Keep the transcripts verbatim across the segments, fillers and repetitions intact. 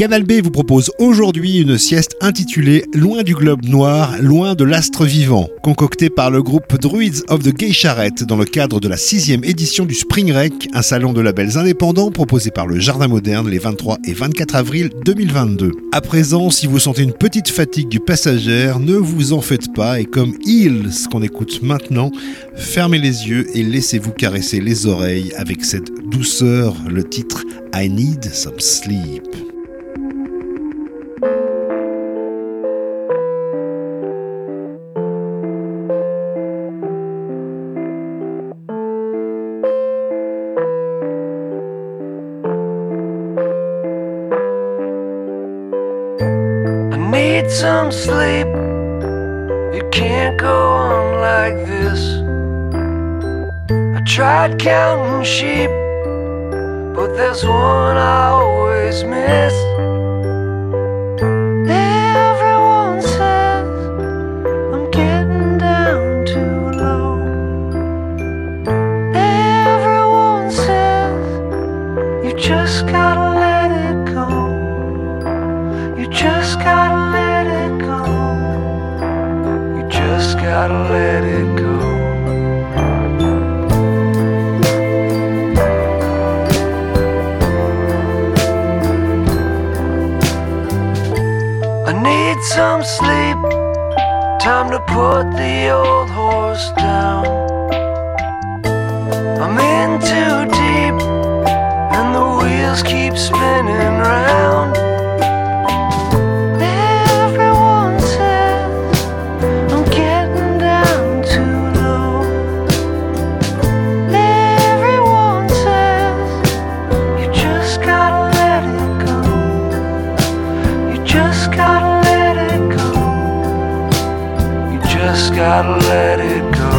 Canal B vous propose aujourd'hui une sieste intitulée « Loin du globe noir, loin de l'astre vivant », concoctée par le groupe Druids of the Gay Charrette dans le cadre de la sixième édition du Spring Rec, un salon de labels indépendants proposé par le Jardin Moderne les vingt-trois et vingt-quatre avril deux mille vingt-deux. À présent, si vous sentez une petite fatigue du passagère, ne vous en faites pas et comme Hills qu'on écoute maintenant, fermez les yeux et laissez-vous caresser les oreilles avec cette douceur, le titre « I Need Some Sleep ». Some sleep. You can't go on like this. I tried counting sheep, but there's one I always miss. Everyone says I'm getting down too low. Everyone says you just gotta let it go. You just gotta let it go. You just gotta let it go. I need some sleep. Time to put the old horse down. I'm in too deep, and the wheels keep spinning round. Gotta let it go.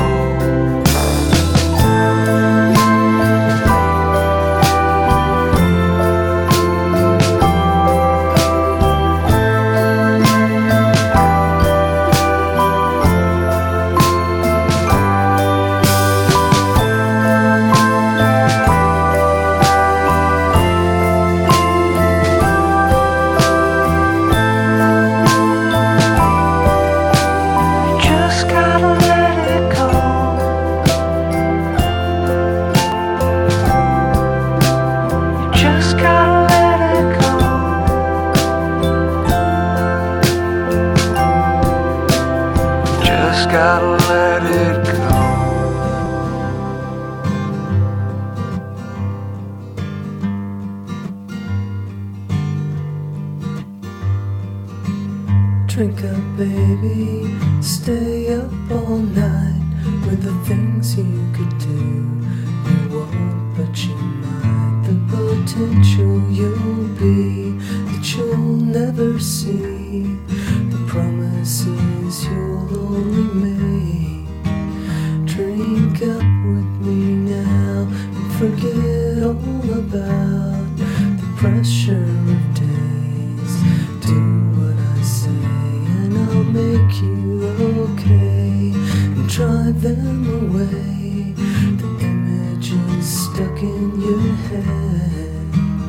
Drink up, baby, stay up all night with the things you could do. You won't, but you might. The potential you'll be that you'll never see. The promises you'll only make. Drink up with me now and forget all about the pressure of days. Do what I say, I'll make you okay and drive them away. The images stuck in your head.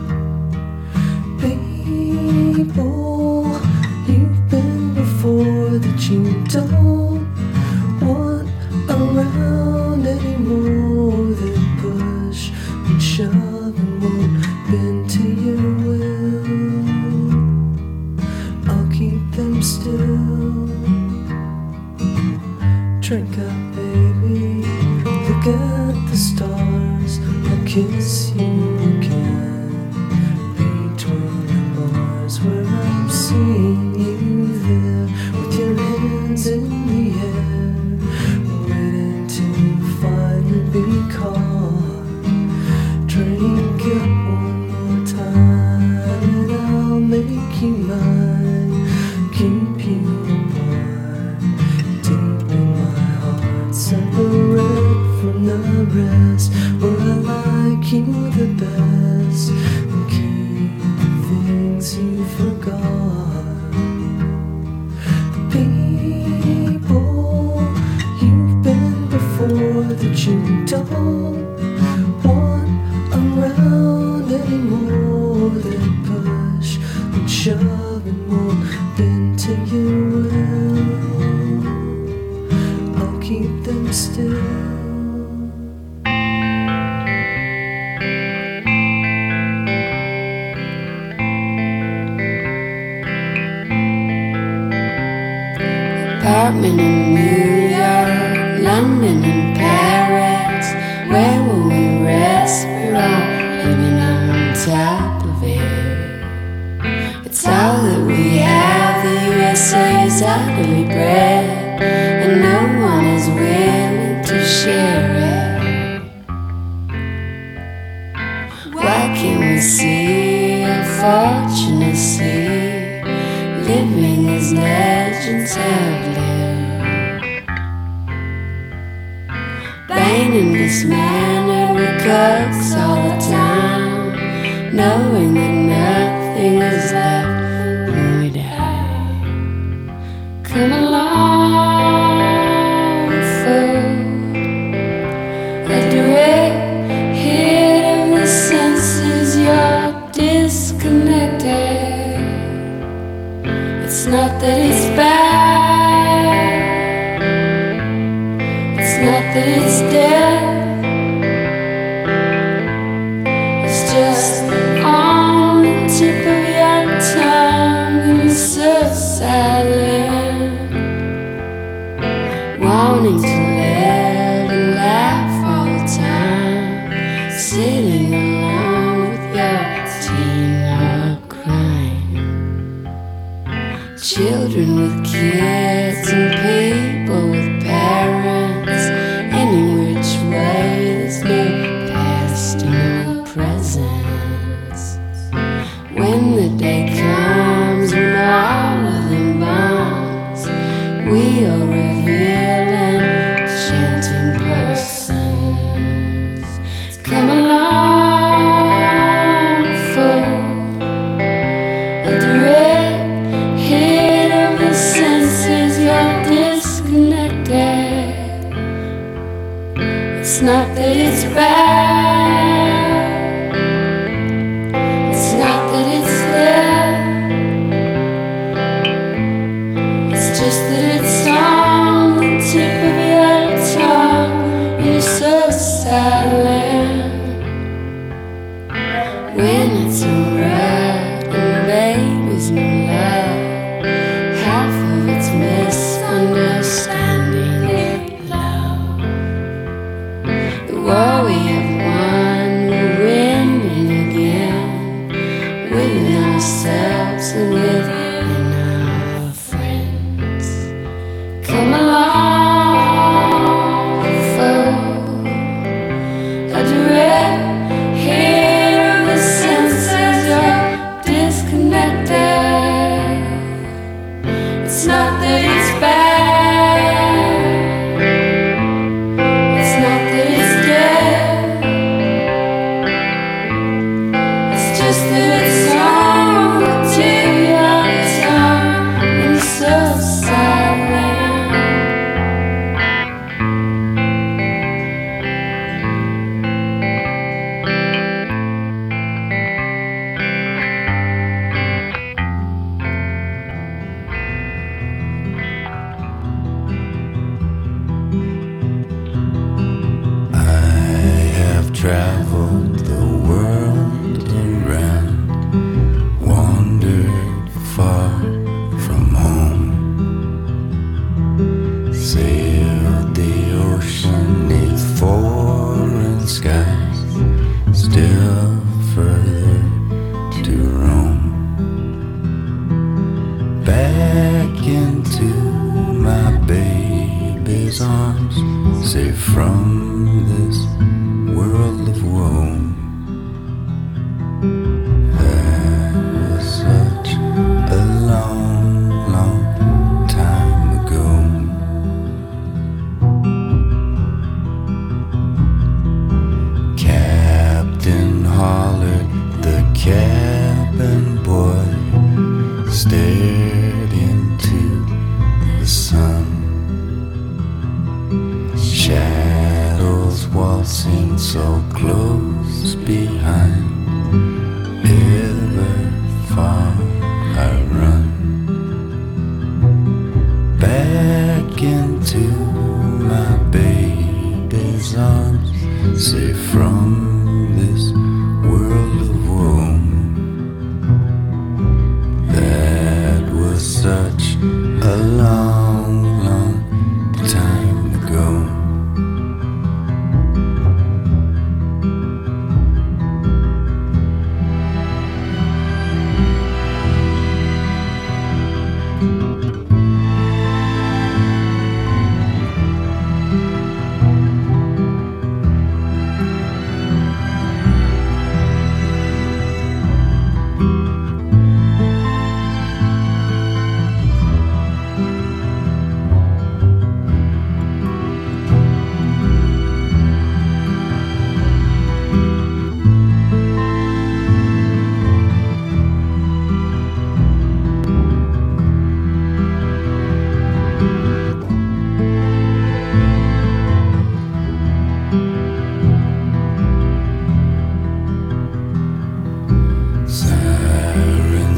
People you've been before that you don't want around anymore. That push and shove and won't bend to your will. I'll keep them still. Drink up, baby, look at the stars. I'll kiss you again between the bars where I'm seeing you there with your hands in the air, waiting to finally be caught. Drink up one more time and I'll make you mine, keep you apart, deep in my heart, separate from the rest, where I like you the apartment in New York, London and Paris. Where will we rest? We're all living on top of it. It's all that we have. The U S A is utterly bred, and no one is willing to share it. Why can't we see our fortunate sea? Living as legends have lived. Vain and dismannered, we cooks all the time, knowing that nothing is left when we die. Come along, fool. A direct hit of the senses, you're disconnected. It's not that it's bad, it's not that it's dead, it's just on the tip of your tongue and you're so silent, wanting to live and laugh all the time, sitting alone with your teen or crying. Children with kids and people with parents, any which way there's no past and no present. When the day comes when all of them bonds, we are revealing chanting persons. Come along, fool. A direct hit of the senses, you're disconnected. It's not that it's bad, it's not that it's dead, it's just that it's on the tip of your tongue and you're so silent. When it's alright and baby's no love, half of it's misunderstanding love. The war we have won, we're winning again, within ourselves and within our friends. Come along, fool. A direct hit of the senses, you're disconnected. It's not that it's bad, it's not that it's dead, it's just that it's on the tip of your tongue and you're so silent. I have traveled the world around, wandered far from home, sailed the ocean neath foreign skies, still further to roam. Back into my baby's arms, safe from this world of woe. That was such a long, long time ago. Captain hollered, the cabin boy stared into the sun. Shadows waltzing so close behind, ever far I run. Back into my baby's arms, safe from this world of woe. That was such a long, long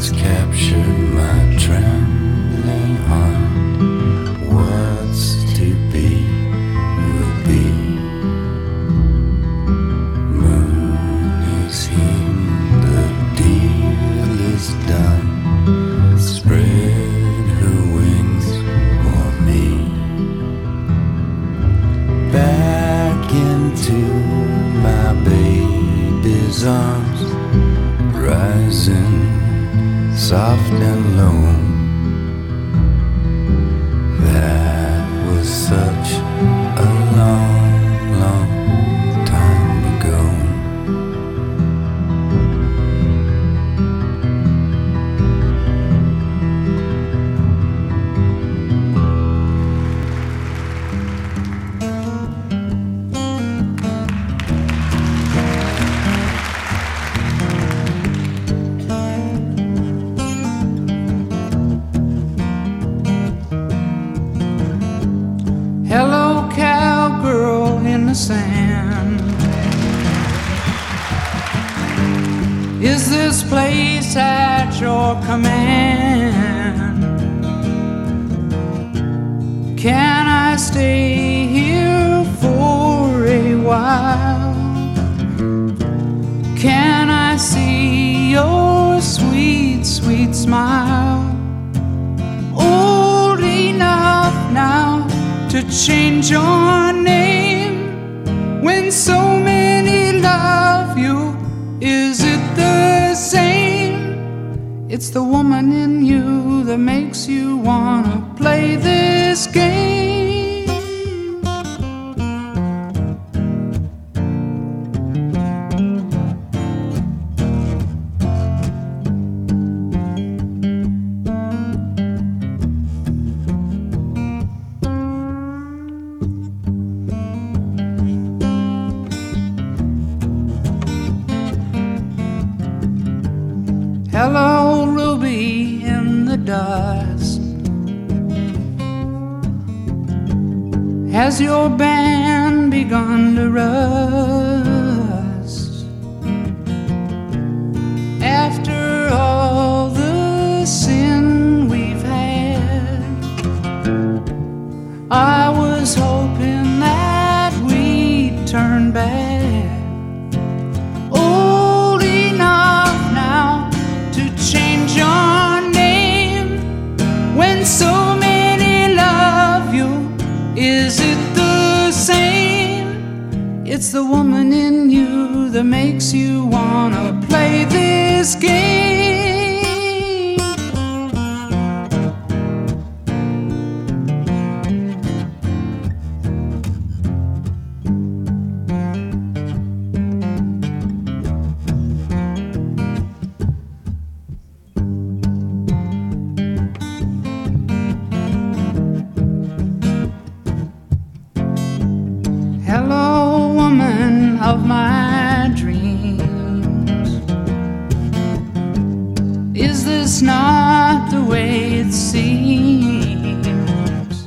has captured my trembling heart. What's to be will be. Moon is hidden, the deal is done. Spread her wings for me. Back into my baby's arms, rising soft and low. That was such a long, long time ago. Hello, cowgirl in the sand. Is this place at your command? Can I stay here for a while? Can I see your sweet, sweet smile? Old enough now to change your name when so many love you. Is it the same? It's the woman in you that makes you wanna play this game. Hello, Ruby in the dust. Has your band begun to rust? After all the sin we've had, I was hoping that we'd turn back. Old enough now to change your name when so many love you. Is it the same? It's the woman in you that makes you wanna play this game. Hello, woman of my dreams. Is this not the way it seems?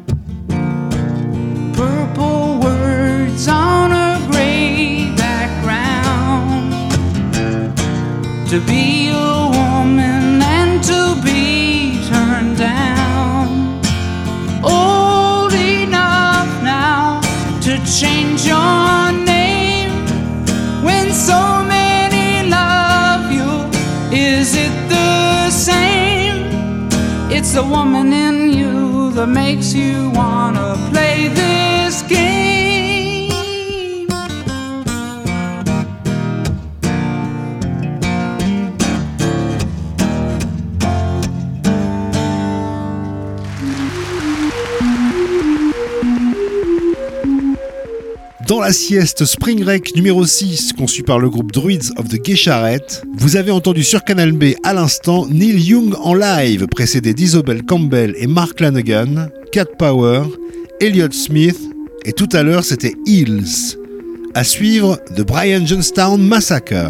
Purple words on a gray background. To be a woman and to be turned down. Old enough now to change your name when so many love you. Is it the same? It's the woman in you that makes you wanna play this game. Dans la sieste Spring Rec numéro six, conçue par le groupe Druids of the Gay Charrette, vous avez entendu sur Canal B à l'instant Neil Young en live, précédé d'Isobel Campbell et Mark Lanegan, Cat Power, Elliott Smith, et tout à l'heure c'était Hills. À suivre, The Brian Jonestown Massacre.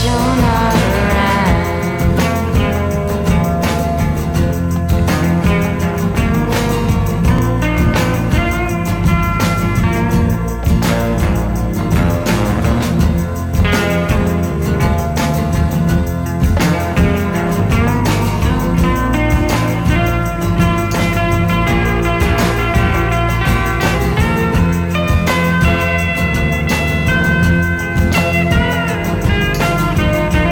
you're not around.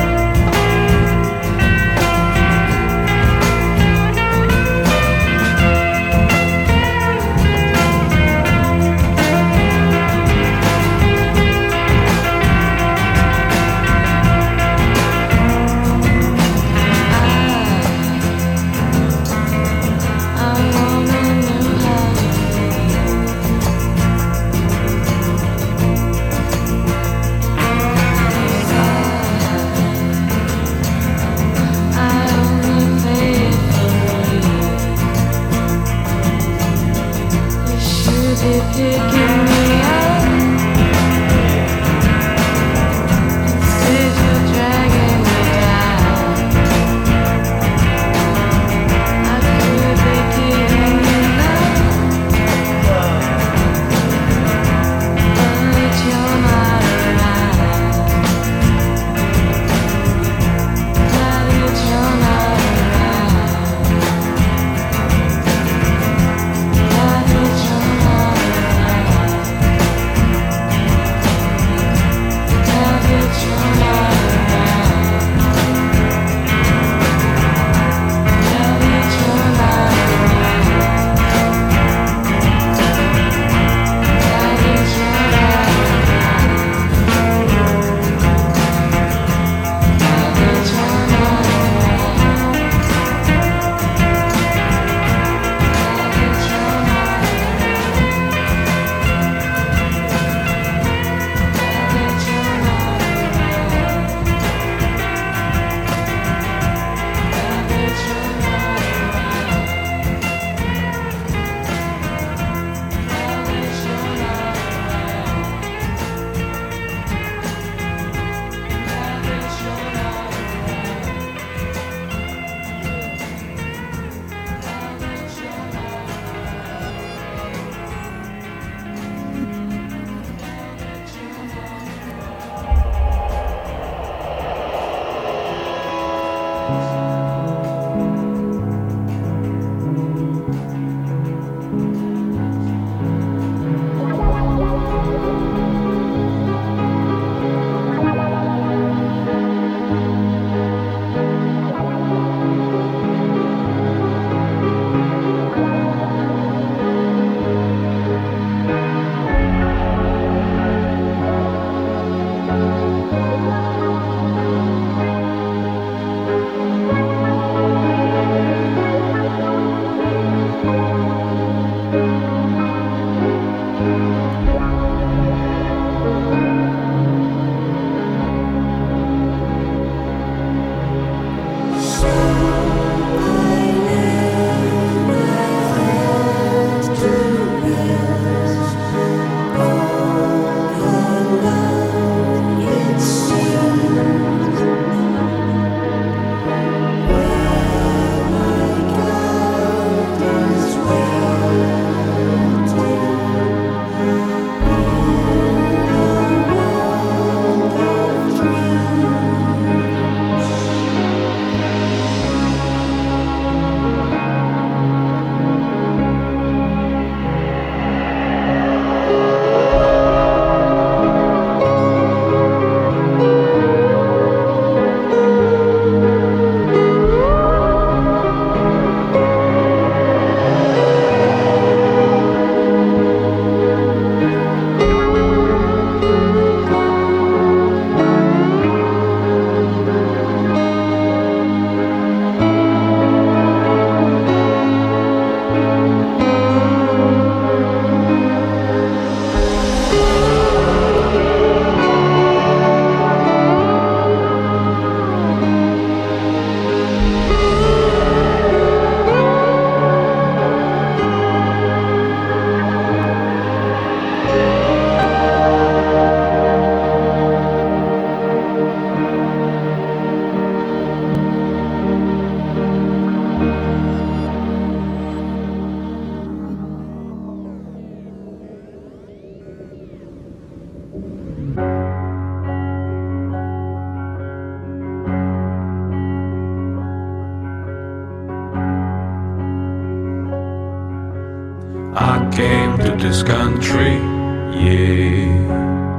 came to this country, yeah.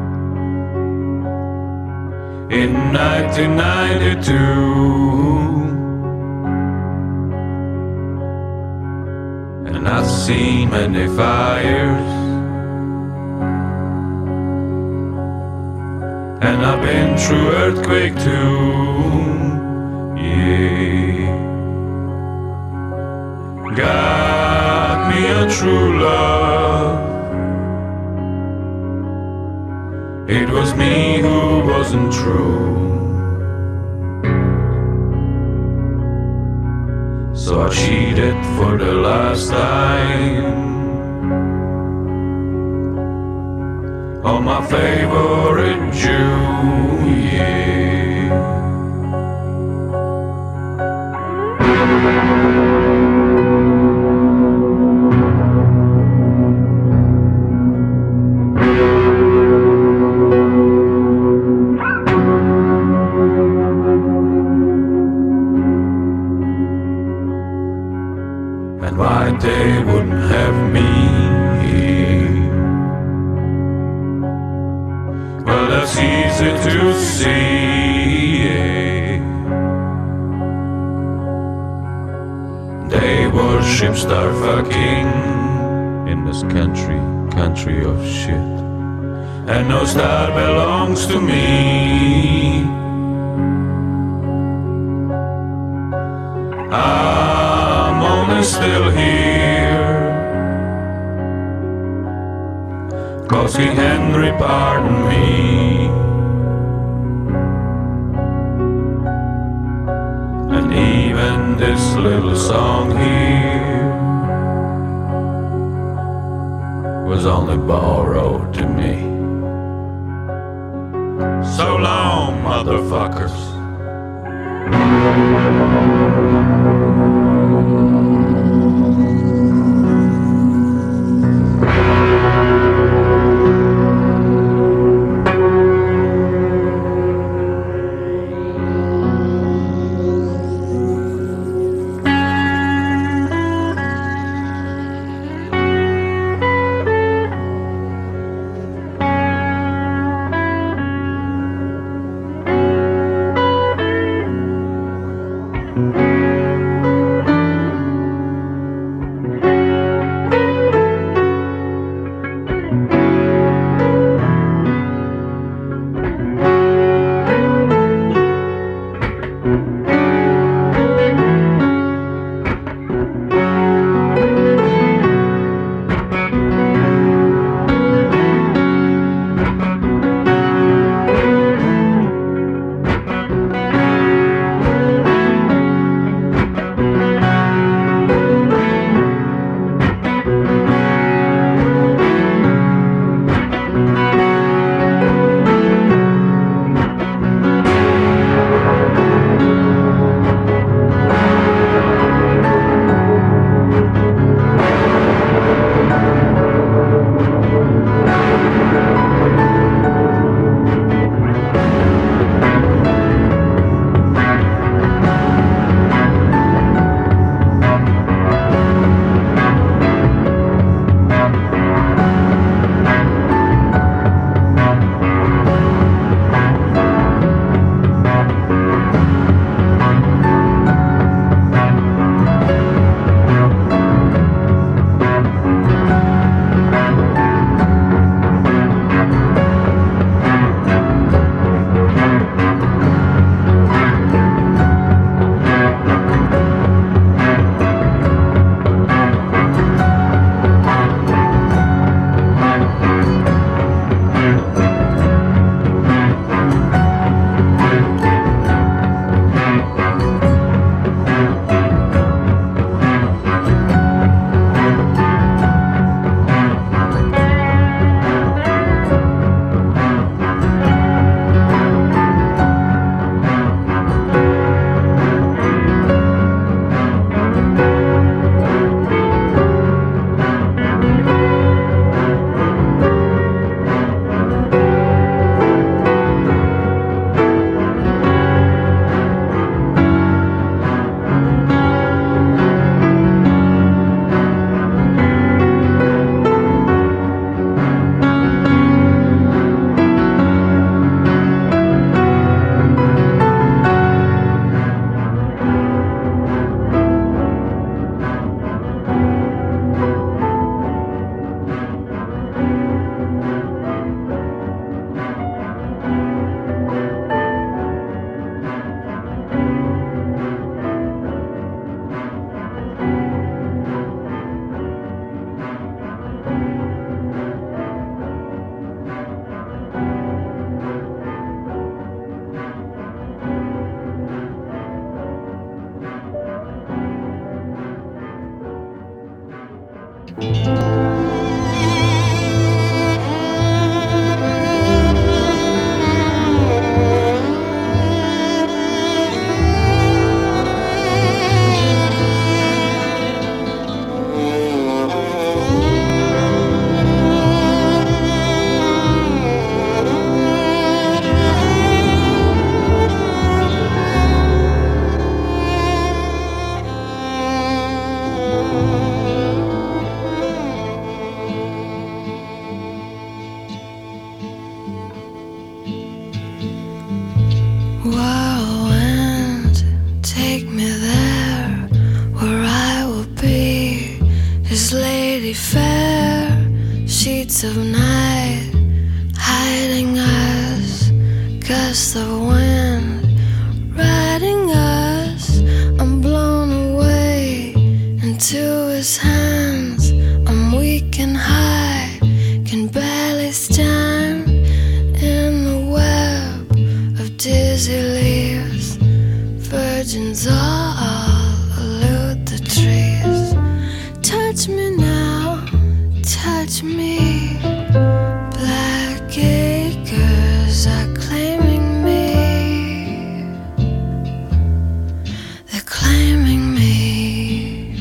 In nineteen ninety-two, and I've seen many fires, and I've been through earthquake too, yeah. Got me a true love. It was me who wasn't true. So I cheated for the last time on my favorite Jew, yeah. And why they wouldn't have me, well, that's easy to see, yeah. They worship star fucking in this country, country of shit, and no star belongs to me. I'm only still here 'cause King Henry pardoned me. And even this little song here was only borrowed to me. So long, motherfuckers. Of night hiding us, gusts of wind riding us. I'm blown away into his hands. I'm weak and high, can barely stand in the web of dizzy leaves. Virgins all elude the trees. Touch me now, touch me. Black acres are claiming me. They're claiming me.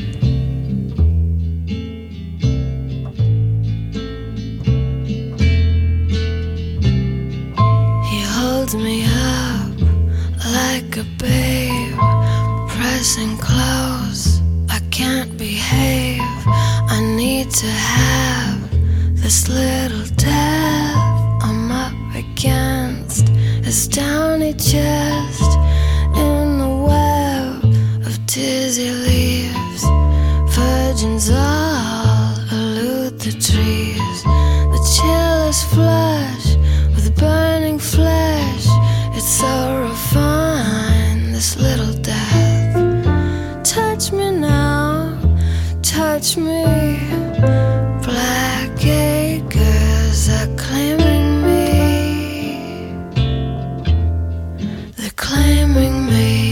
He holds me up like a babe, pressing close. I can't behave. I need to have this little death I'm up against his downy chest. In the web of dizzy leaves, virgins all elude the trees. The chill is flush with burning flesh. It's so refined, this little death. Touch me now, touch me. Black acres are claiming me. They're claiming me.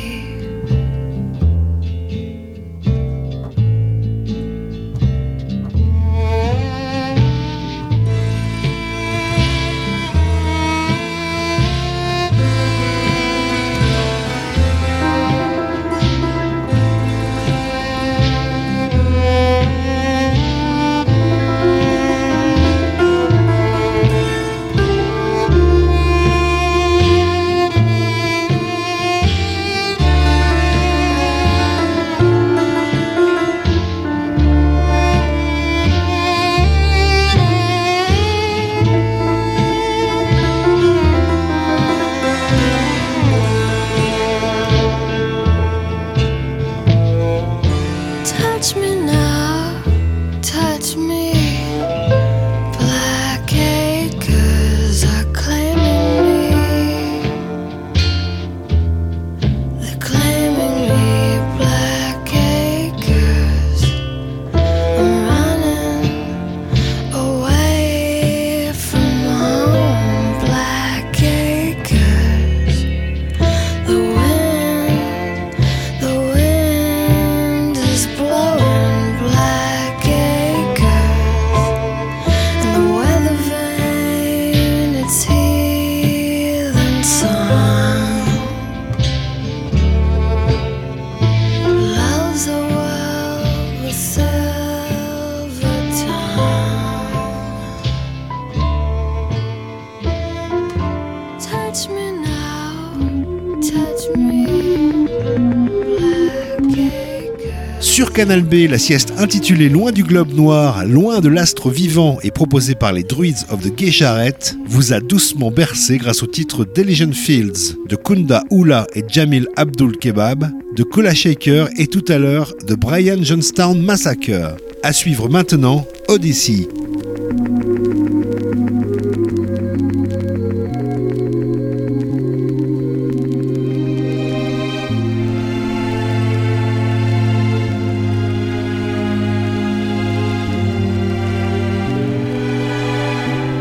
Sur Canal B, la sieste intitulée Loin du globe noir, loin de l'astre vivant et proposée par les Druids of the Gay-Sharet vous a doucement bercé grâce au titre d'Elysian Fields de Kunda Oula et Jamil Abdul Kebab, de Kula Shaker et tout à l'heure de Brian Jonestown Massacre. À suivre maintenant, Odyssey.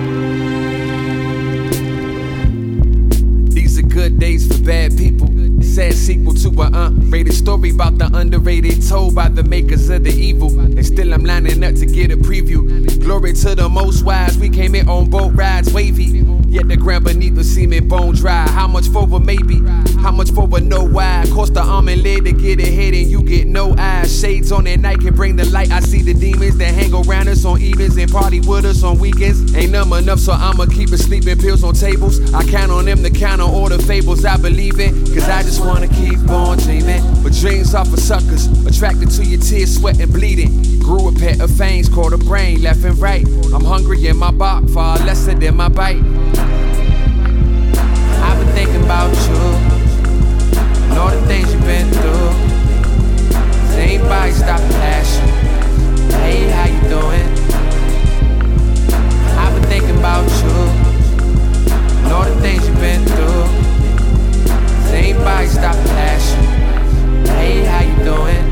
Days for bad people. sad sequel to an unrated story about the underrated, told by the makers of the evil. And still I'm lining up to get a preview. Glory to the most wise, we came in on boat rides, wavy. Yet the ground beneath us seeming bone dry. How much for a maybe? How much for a no why? Cost the arm and leg to get ahead and you get no eyes. Shades on at night can bring the light. I see the demons that hang around us on evenings and party with us on weekends. Ain't numb enough, so I'ma keep it sleeping pills on tables. I count on them to counter all the fables I believe in. Cause I just wanna keep on dreaming. But dreams are for suckers, attracted to your tears, sweat and bleeding. Grew a pet of fangs, caught a brain, left and right. I'm hungry in my bark, far lesser than my bite. I've been thinking about you and all the things you've been through. Does anybody stop and ask you, hey, how you doing? I've been thinking about you and all the things you've been through. Does anybody stop and ask you, hey, how you doing?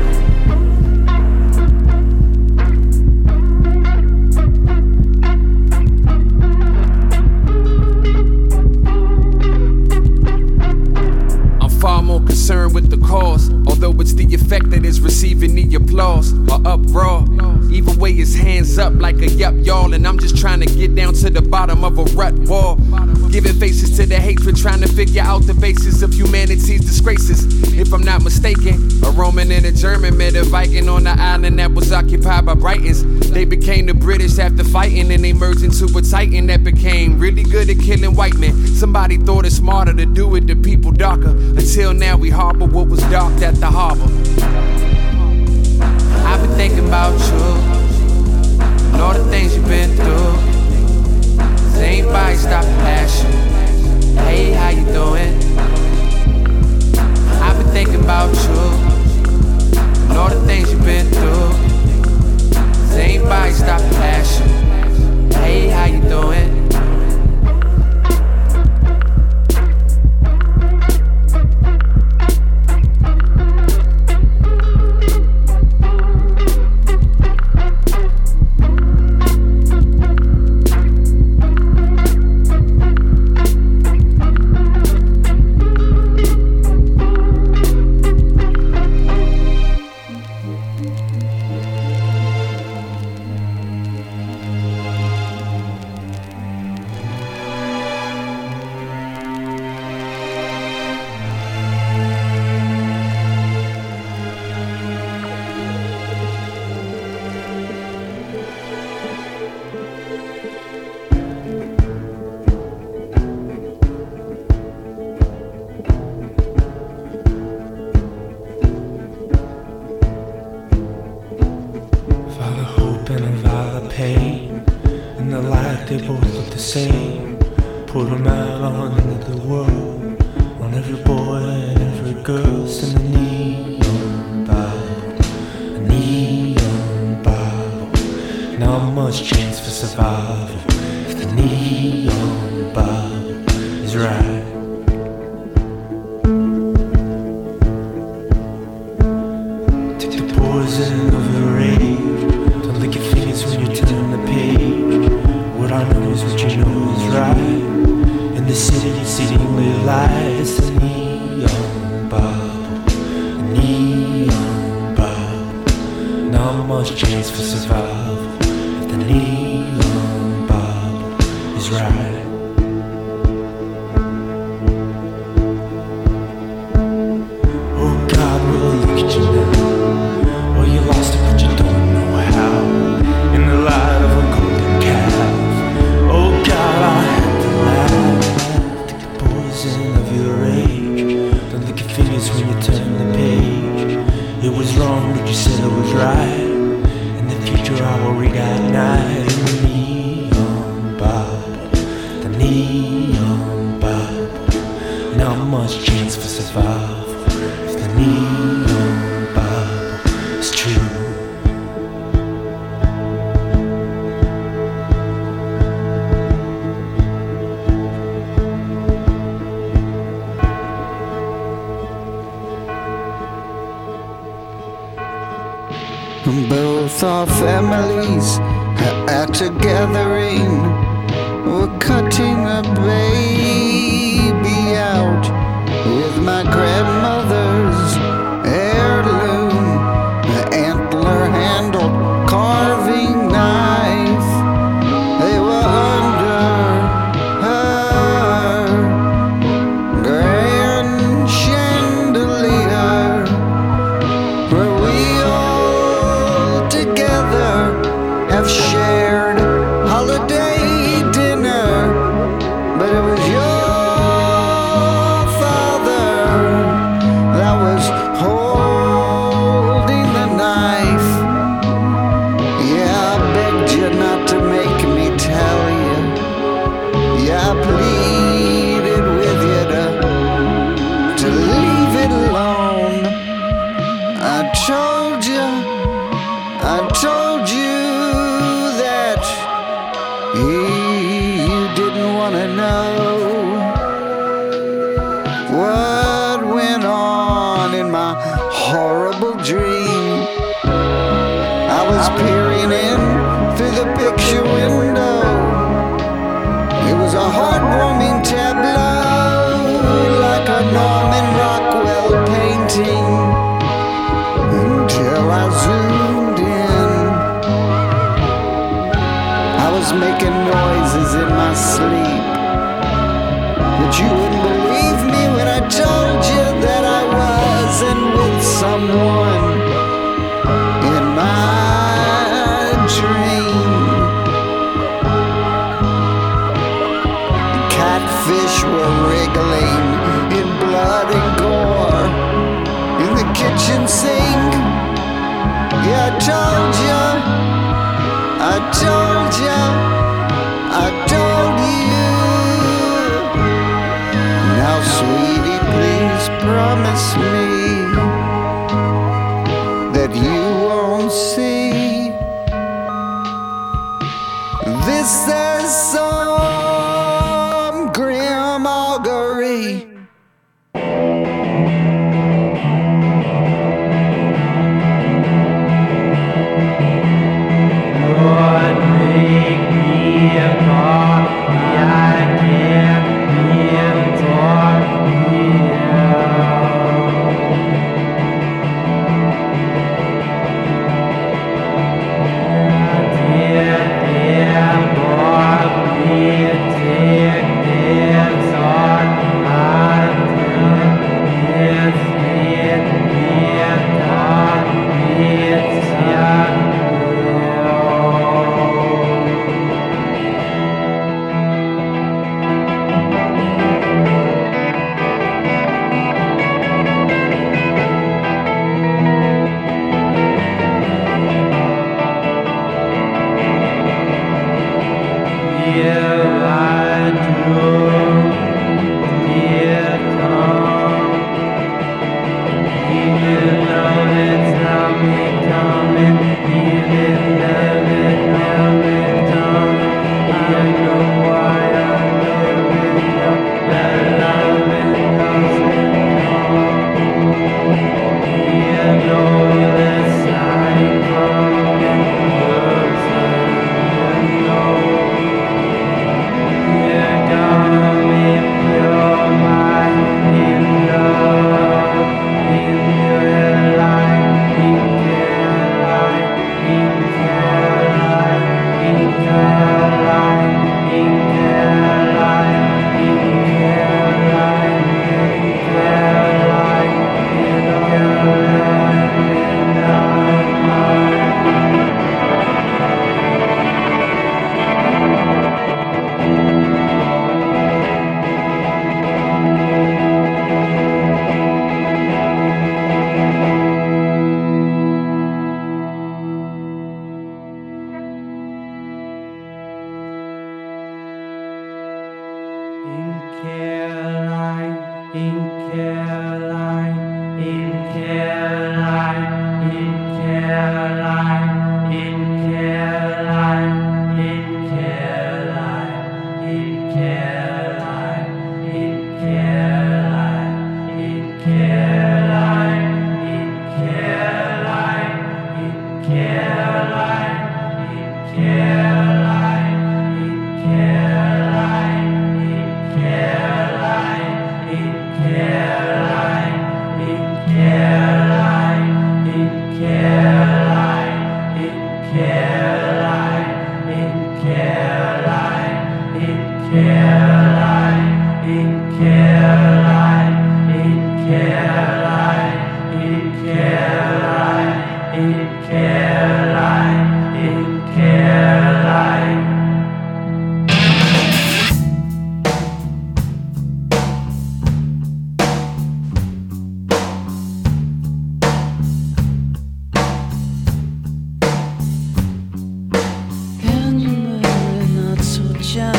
Concerned with the cause, although it's the effect that is receiving the applause or uproar. Either way, it's hands up like a yup, y'all, and I'm just trying to get down to the bottom of a rut wall. Giving faces to the hatred, trying to figure out the basis of humanity's disgraces. If I'm not mistaken, a Roman and a German met a Viking on the island that was occupied by Britons. They became the British after fighting, and they merged into a titan that became really good at killing white men. Somebody thought it smarter to do it to people darker. Until now we harbor what was dark at the harbor. I've been thinking about you and all the things you've been through. Does anybody stop and ask you, hey, how you doing? I've been thinking about you and all the things you've been through. Does anybody stop and ask you, hey, how you doing? Both our families are at a gathering. We're cutting a baby out with my grandma. what went on in my horrible dream. I was peering in through the picture window. It was a heartwarming tableau, like a Norman Rockwell painting, until I zoomed in. I was making noises in my sleep, but you wouldn't believe me when I told you that I wasn't with someone in my dream. Catfish were wriggling in blood and gore in the kitchen sink. Yeah, I told you, I told you, I told you. Now, sweetie, please promise me that you won't see this as some grim augury. Lord, make me a coffee, I can't even talk here. Dear, dear, Lord, please take this on my turn. Yes, it, it, on, it's young.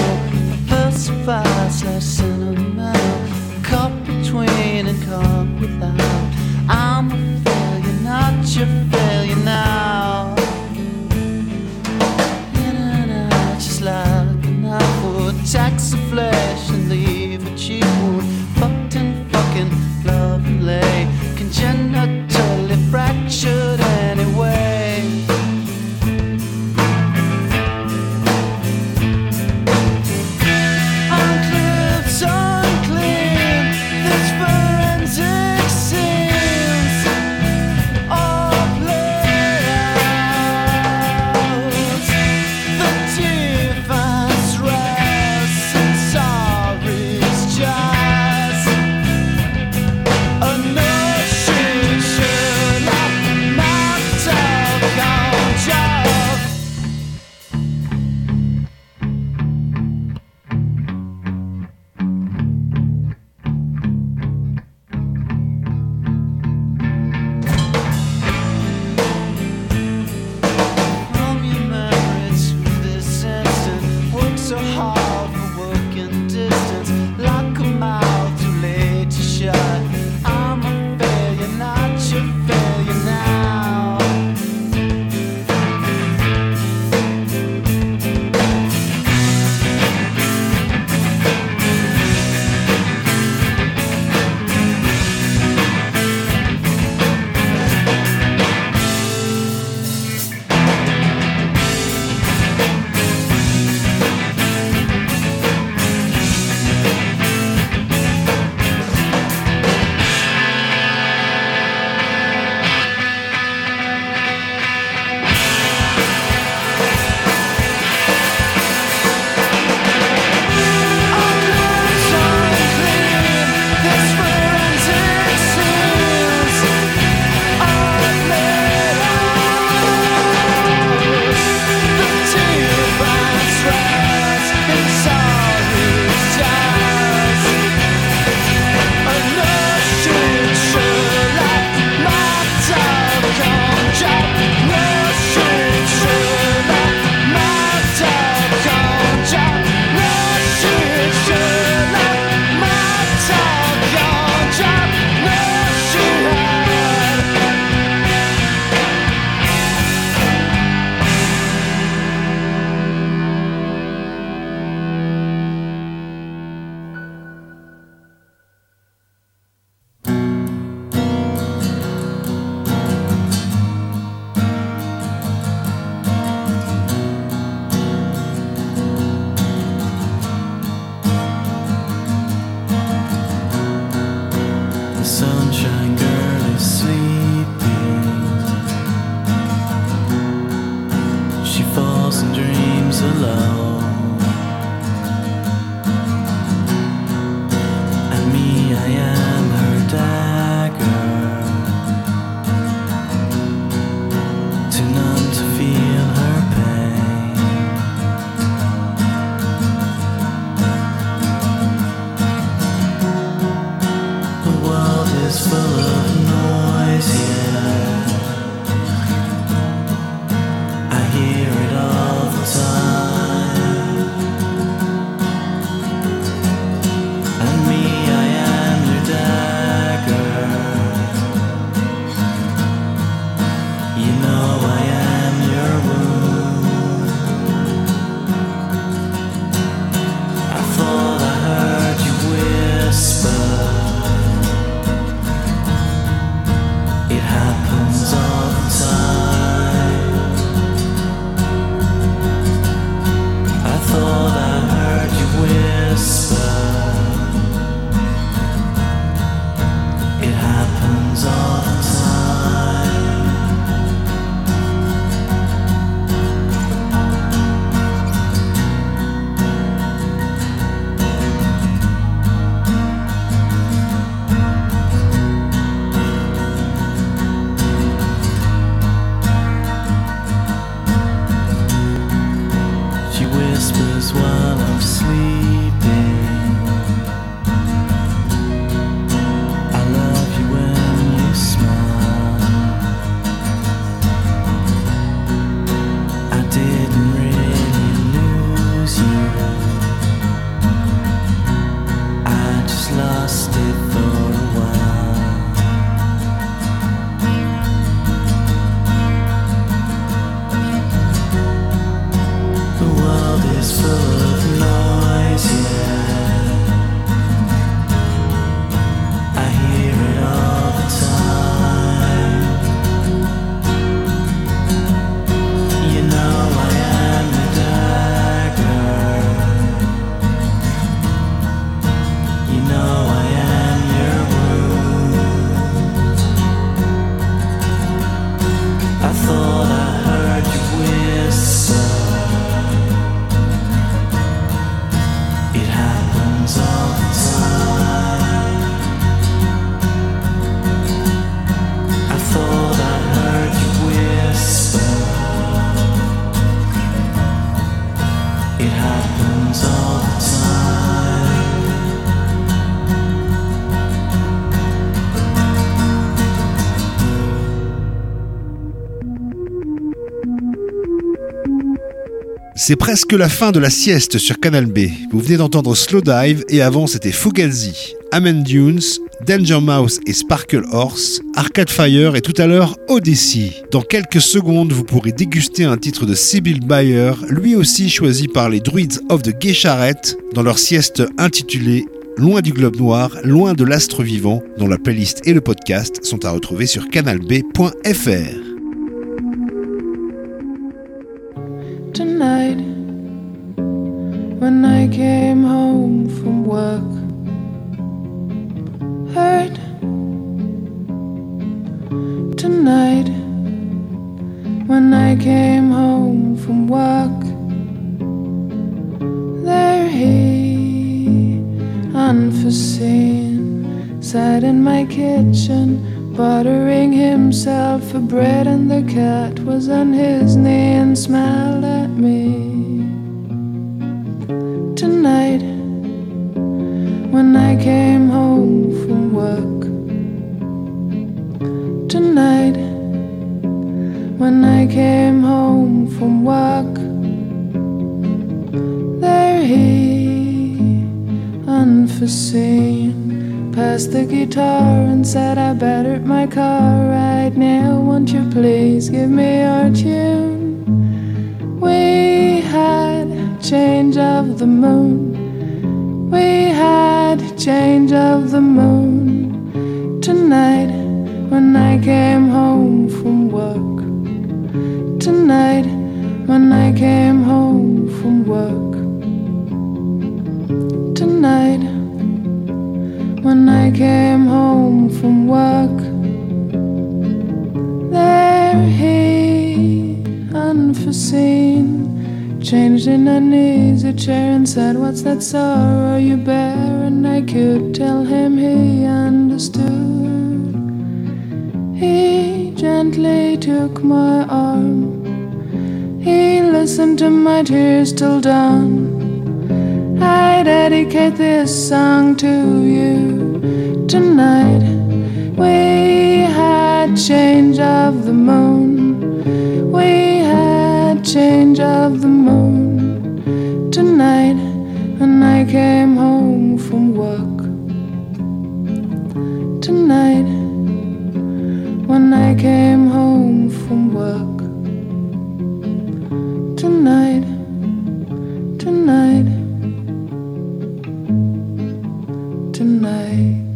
Fast, like sentimental, caught between and caught with C'est presque la fin de la sieste sur Canal B. Vous venez d'entendre Slow Dive et avant c'était Fugazi, Amen Dunes, Danger Mouse et Sparkle Horse, Arcade Fire et tout à l'heure Odyssey. Dans quelques secondes, vous pourrez déguster un titre de Sybil Bayer, lui aussi choisi par les Druids of the Gay Charrette dans leur sieste intitulée Loin du globe noir, loin de l'astre vivant, dont la playlist et le podcast sont à retrouver sur canal b point f r. Tonight, when I came home from work, hurt. Tonight, when I came home from work, there he, unforeseen, sat in my kitchen, buttering himself for bread, and the cat was on his knee and smiled at me. Tonight, when I came home from work, tonight, when I came home from work, there he, unforeseen, passed the guitar and said, I battered my car right now, won't you please give me your tune? We had change of the moon, we had change of the moon. Tonight, when I came home from work, tonight, when I came home from work, tonight, when I came home from work, there he, unforeseen, changed in an easy chair and said, what's that sorrow you bear? And I could tell him he understood. He gently took my arm, he listened to my tears till dawn. I dedicate this song to you. Tonight, we had change of the moon, we had change of the moon. Tonight, when I came home from work, tonight, when I came home from work, tonight, tonight, tonight.